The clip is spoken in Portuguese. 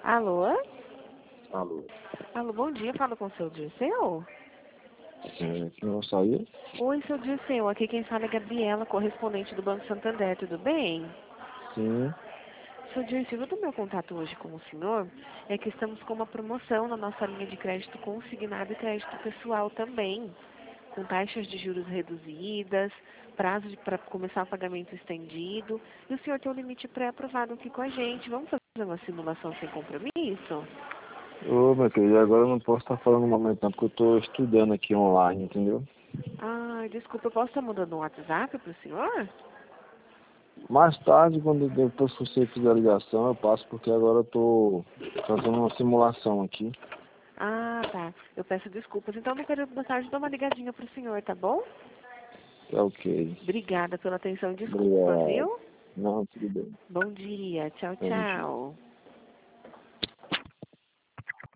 Alô? Alô? Alô, bom dia, falo com o seu Dirceu? Quem não saiu? Oi, seu Dirceu, aqui quem fala é Gabriela, correspondente do Banco Santander, tudo bem? Sim. Seu Dirceu, o do meu contato hoje com o senhor é que estamos com uma promoção na nossa linha de crédito consignado e crédito pessoal também, com taxas de juros reduzidas, prazo para começar o pagamento estendido, e o senhor tem um limite pré-aprovado aqui com a gente. Vamos fazer uma simulação sem compromisso? Ô, meu querido, agora eu não posso estar falando no momento não, porque eu estou estudando aqui online, entendeu? Ai, desculpa, eu posso estar mandando um WhatsApp para o senhor? Mais tarde, quando depois que você fizer a ligação, eu passo, porque agora eu estou fazendo uma simulação aqui. Ah, tá. Eu peço desculpas. Então, no período da tarde, dou uma ligadinha pro senhor, tá bom? Tá ok. Obrigada pela atenção e desculpa, Obrigado. viu? Não, tudo bem. Bom dia. Tchau, Bom dia. tchau.